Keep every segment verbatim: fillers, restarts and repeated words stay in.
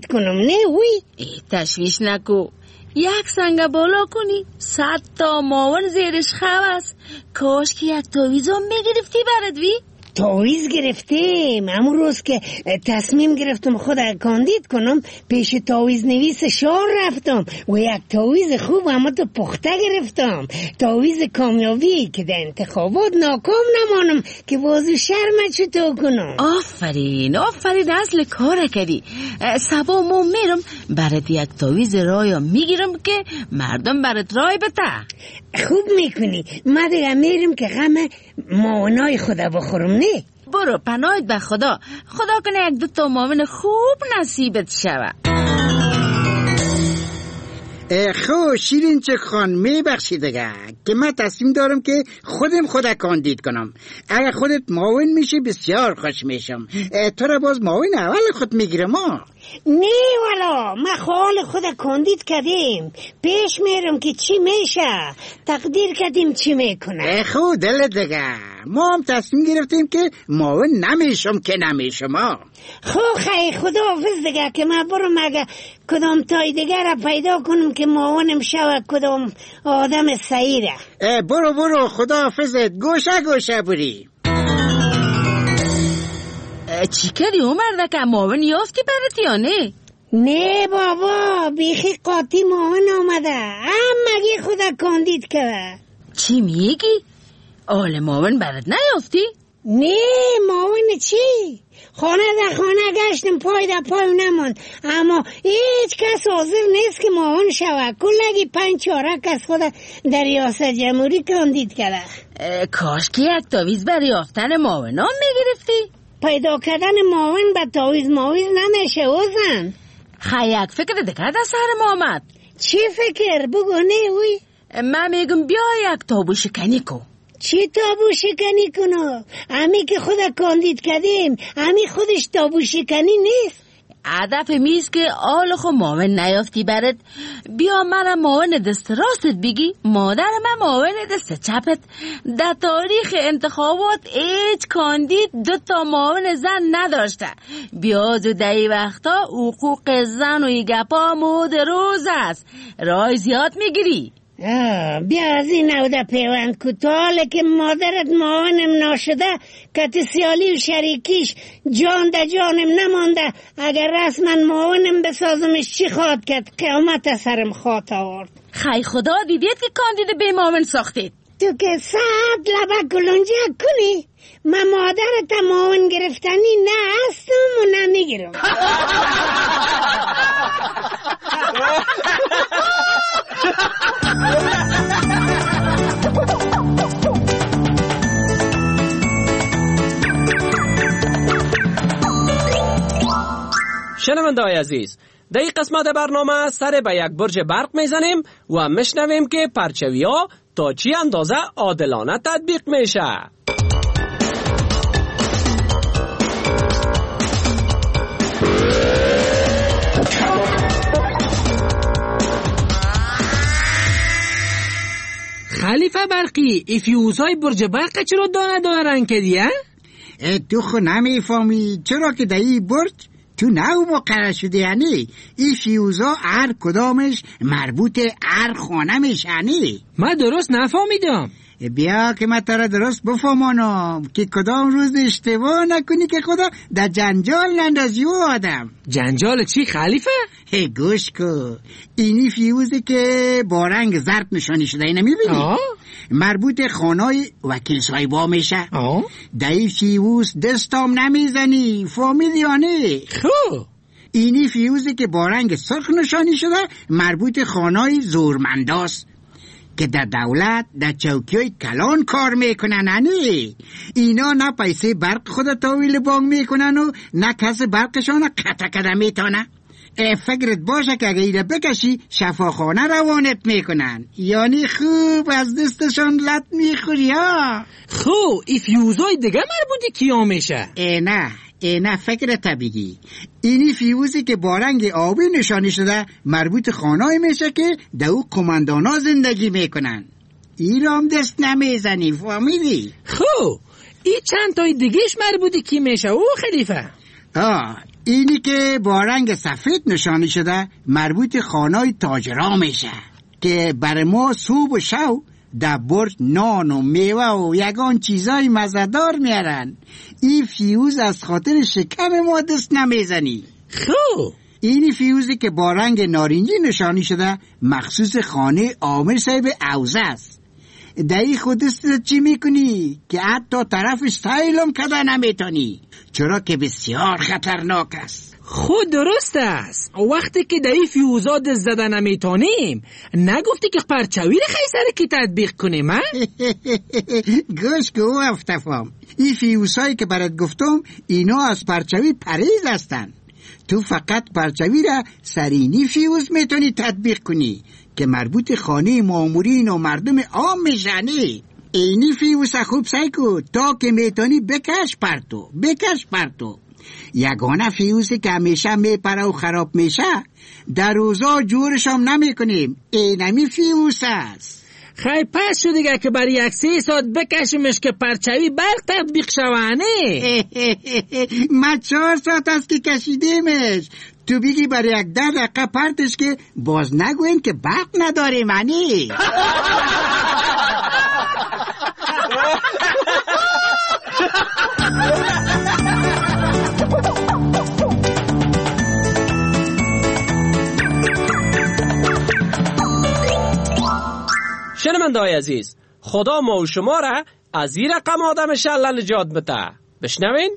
کاندید کنم، نه وی؟ تشویش نکو، یک سنگ بالا کنی صد تا ماون زیرش خواست. کاش که یک تاویزم میگرفتی برد وی. تاویز گرفتیم. همون روز که تصمیم گرفتم خود کاندید کنم پیش تاویز نویس شهر رفتم و یک تاویز خوب اما تو پخته گرفتم، تاویز کامیابی که در انتخابات ناکام نمانم که بازو شرم چطور کنم. آفرین آفرین، اصل کار کردی. سبا ما میرم برات یک تاویز رایا میگیرم که مردم برات رای بده. خوب میکنی. ما دیگه میرم که غم ماونای خدا بخورم، نه؟ برو پناهت به خدا. خدا کنه یک دو تا ماون خوب نصیبت شوه. خب شیرین چه خان میبخشی دیگه که من تصمیم دارم که خودم خود کاندید کنم. اگر خودت معاون میشی بسیار خوش میشم. تو را باز معاون اول خود میگیرم. ما نه والا، ما خال خود کاندید کردیم، پیش میرم که چی میشه، تقدیر کردیم چی میکنه. خب دل دیگه ما هم تصمیم گرفتیم که معاون نمیشم که نمیشم. خب خیلی خدا حافظ دیگه که من برم اگه کدام تای دیگر را پیدا کنم که معاونم شود کدام آدم سعیره. برو برو خدا حافظت، گوشه گوشه بری. چی کردی عمر دکه معاون یافتی برات یا نه؟ نه بابا، بیخی قاطی معاون آمده، هم مگه خدا کاندید کرده. چی میگی؟ آل معاون برات نیافتی؟ نه معاون چی؟ خانه در خانه گشتم، پای در پای نماند، اما هیچ کس حاضر نیست که معاون شود. کلگی پنج چهارک کس خود در ریاست جمهوری کاندید کرده. کاش که یک تاویز برای یافتن معاون هم میگرفتی. پیدا کردن معاون به تاویز ماویز نمیشه اوزن. خیلی یک فکر دکه در سر ما آمد. چی فکر؟ بگو نه اوی. من میگم بیا یک تابو شکنی کو. چی تابو شکنی کنو؟ امی که خود کاندید کردیم، امی خودش تابو شکنی نیست. هدف میز که آل خو معاون نیافتی برد، بیا من معاون دست راستت بگی، مادر من معاون دست چپت. در تاریخ انتخابات هیچ کاندید دو تا معاون زن نداشته. بیا دو دهی وقتا حقوق زن و گپا مود روز است، رای زیاد میگیری. بیا از این نوده پیوند کتاله که مادرت معاونم ناشده کت سیالی و شریکیش جان ده جانم نمانده. اگر رسما معاونم بسازمش چی خواد کرد؟ قیامت سرم خواد آورد. خی خدا دیدید که کاندید به معاون ساختید. تو که ساعت لبه کلونجه کنی، من مادرت معاون گرفتنی نه هستم و نه میگیرم. شنونده‌های عزیز، در این قسمت برنامه سر به یک برج برق میزنیم و میشنویم که پرچوی‌ها تا چی اندازه عادلانه تطبیق میشه. خلیفه برقی، ای فیوزهای برج برق چرا دانه دانه رنگ کردی؟ تو خو نمیفهمی چرا که در این برج تو نو مقرر شده. یعنی این فیوزا هر کدامش مربوط هر خانه میشنی. من درست نفهمیدم. بیا که من ترا درست بفهمانم که کدام روز اشتباه نکنی که خدا در جنجال نندازی و آدم. جنجال چی خلیفه؟ هی گوش کو، اینی فیوزی که با رنگ زرد نشانی شده اینه میبینی؟ مربوط خانای وکیل صاحبا میشه. در این فیوز دستام نمیزنی، فهمیدی یا نه؟ خب اینی فیوزی که با رنگ سرخ نشانی شده مربوط خانای زورمنداست که در دولت در چوکیای کلان کار میکنن. انی اینا نه پیسه برق خود تاویل بانگ میکنن و نه کس برقشان قطع کده میتانه. فکرت باشه که اگه ایره بکشی شفاخانه روانت میکنن، یعنی خوب از دستشان لط میخوری ها. خب ای فیوزای دیگه مربوطی کیا میشه؟ ای نه ای نه فکر طبیعی. اینی فیوزی که با رنگ آبی نشانی شده مربوط خانه‌ای میشه که در او قماندانا زندگی میکنن. این هم دست نمیزنی، فهمیدی؟ خب این چند تای دیگهش مربوطی کی میشه او خلیفه؟ آه اینی که با رنگ سفید نشانی شده مربوط خانای تاجرا میشه که بر ما صبح و شو در برج نان و میوه و یگان چیزای مزدار میارن. این فیوز از خاطر شکم ما دست نمیزنی. خب اینی فیوزی که با رنگ نارنجی نشانی شده مخصوص خانه عامر صاحب اوزه است. دایی خودست چی میکنی که حتی طرف ستایلم کده نمیتونی، چرا که بسیار خطرناک است. خود درست است. وقتی که دایی فیوزاد زده نمیتونیم نگفتی که پرچوی خیسر که تطبیق کنیم ها؟ گوش که او افتفام این فیوزهایی که برات گفتم اینا از پرچوی پریز هستن. تو فقط پرچوی را سرینی فیوز میتونی تطبیق کنی که مربوط خانه مامورین و مردم عام میشنی. اینی فیوز خوب سعی کن تا که میتونی بکش پرتو بکش پرتو. یگانه فیوزی که همیشه میپره و خراب میشه در روزا جورش هم نمیکنیم. اینمی فیوز است. خیلی پس شو دیگه که برای یک سه ساعت بکشیمش که پرچوی برق تطبیق شوانه. ما چهار ساعت است که کشیدیمش. تو بگی برای یک ده دقیقه پرتش که باز نگوین که برق نداریم انی. شنونده‌های عزیز، خدا ما و شما را از این رقم آدم شله نجات بده. بشنوین؟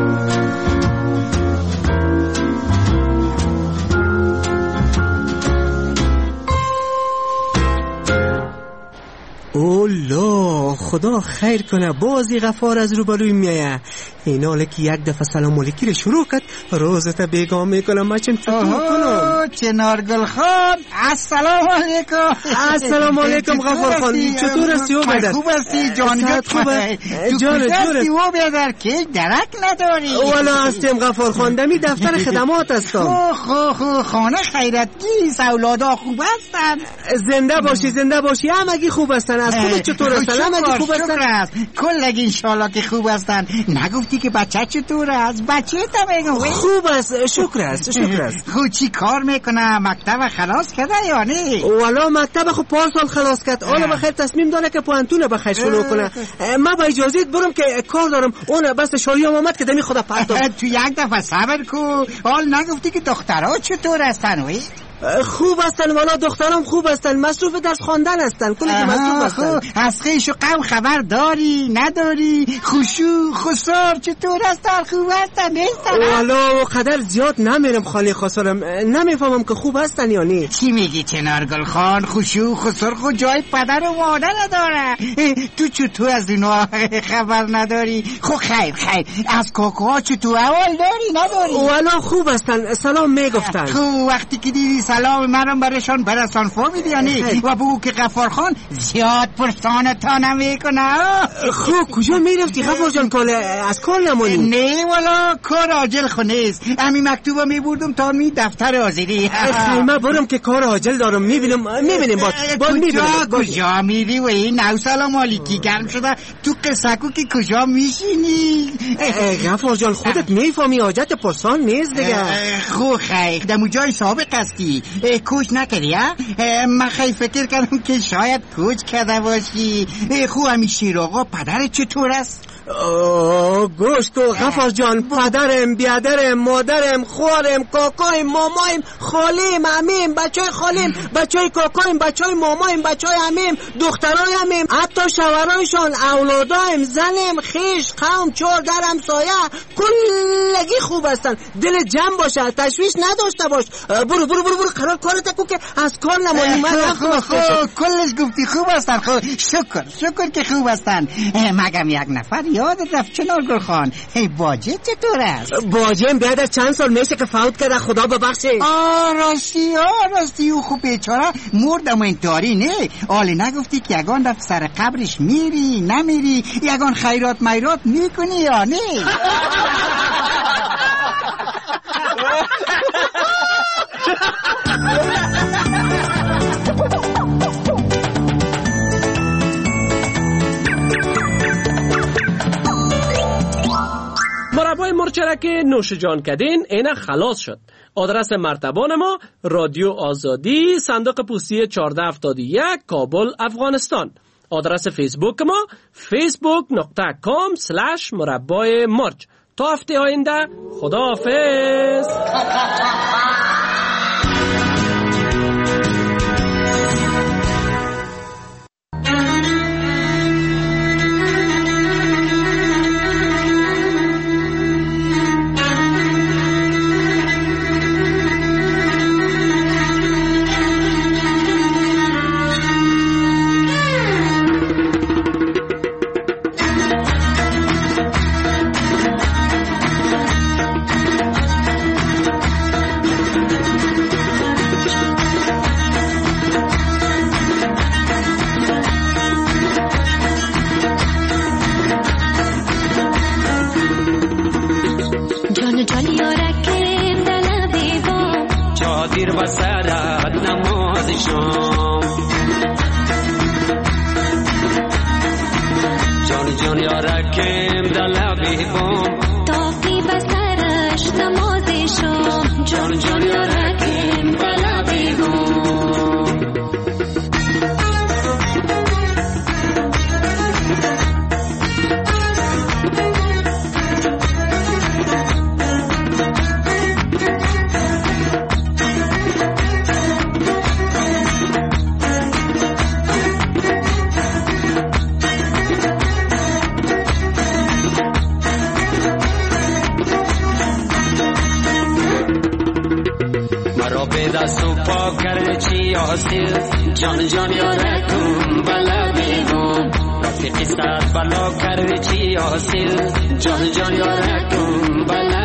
اولا خدا خیر کنه، بازی غفار از روبروی میایه. این حاله که یک دفعه سلام علیکی رو شروع کرد روزتا بیگاه میکنم. ما چند چطور کنم؟ چنارگل خان السلام علیکم. السلام علیکم غفار خان، چطور هستی او بیدر؟ خوب هستی جانگت خوبه؟ جانت جانت او بیدر که درک نداری؟ والا هستیم غفار خان، دمی دفتر خدمات هستم. خو خو خو خانه خیرتگیست، اولادا خوب هستن؟ زنده باشی زنده باشی، همگی خوب هستن. از خودت چطور هستن؟ همگی خوب هستن؟ کلگی انشالله که خوب هستن. نگفتی که بچه چطور است؟ بچه تا بگو. خوب است، شکر است شکر است. خود چی کار میکنه؟ مکتب خلاص کرده یا نه؟ والا مکتب خود پار سال خلاص کرد. حالا بخیر تصمیم داره که پوانتون بخیر شروع کنه. ما با اجازت برم که کار دارم. اون بس شایعه آمد که دمی خدا پرتم. تو یک دفعه صبر کو. حال نگفتی که دخترها چطور هستن وی؟ خوب هستن والا، دخترام خوب هستن، مصروف درس خواندن هستن، کلی که مصروف هستن. از خیش و غم خبر داری نداری؟ خوشو خسار چطور هستن؟ خوب هستن نیستن؟ والا قدر زیاد نمیرم خالی خسارم، نمیفهمم که خوب هستن یا نه. چی میگی چنارگل خان؟ خوشو خسار خود جای پدر و مادر نداره. تو چطور از اینا خبر نداری؟ خب خیر خیر از کاکاها چطور اول داری نداری؟ والا خوب هستن، سلام میگفتن. خب وقتی که دیدی سلام منم برشان برسان فهمیدی یا نه؟ و بگو که غفار خان زیاد پرسان تا نمیکنه. خب کجا میرفتی غفار جان؟ کال از کار نمانی؟ نه والا کار عاجل خونیست. امی مکتوبا میبردم تا می دفتر حاضری. خیمه برم که کار عاجل دارم. میبینم میبینیم باز باز میبینم. کجا میری و این نو سلام علیکی گرم شده تو قصکو که کجا میشینی؟ غفار جان خودت میفهمی حاجت پرسان نیست دیگه. خو خیلی دمو جای سابق هستی. کوچ نکردی ها؟ من خیلی فکر کردم که شاید کوچ کرده باشی. خو همی شیر آقا پدرت چطور است؟ گوش کو غفار جان، پدرم بیادرم مادرم خوارم کاکایم مامایم خالیم عمیم بچهای خالیم بچهای کاکایم بچهای مامایم بچهای عمیم دخترای عمیم حتی شوهرایشان اولادایم زنم خیش قوم چور در همسایه کلگی خوب هستن. دل جمع باشه، تشویش نداشته باش. برو برو برو برو قرار کارت کو که از کار نمانی. من خوب خوب کلش گفتی خوب هستن. خوب شکر شکر که خوب هستن. مگم یک نفر یادت رفت چنارگل خان؟ هی باجه چطور است؟ باجه بعد از چند سال میشه که فوت کرده، خدا ببخشه. آه راستی آه راستی او خوب بیچاره مردم این داری نه؟ آلی نگفتی که یگان رفت سر قبرش میری نمیری؟ یگان خیرات میرات میکنی یا نه؟ مربای مرچ را را که نوش جان کدین اینا خلاص شد. آدرس مرتبان ما رادیو آزادی، صندوق پستی چهارده هفتاد و یک، کابل، افغانستان. آدرس فیسبوک ما فیسبوک نقطه کام سلش مربع مرج. تا هفته آینده خداحافظ. جان جان یارتون بلا بیگم رفیقی سر بلا کردی چی حاصل جان جان یارتون بلا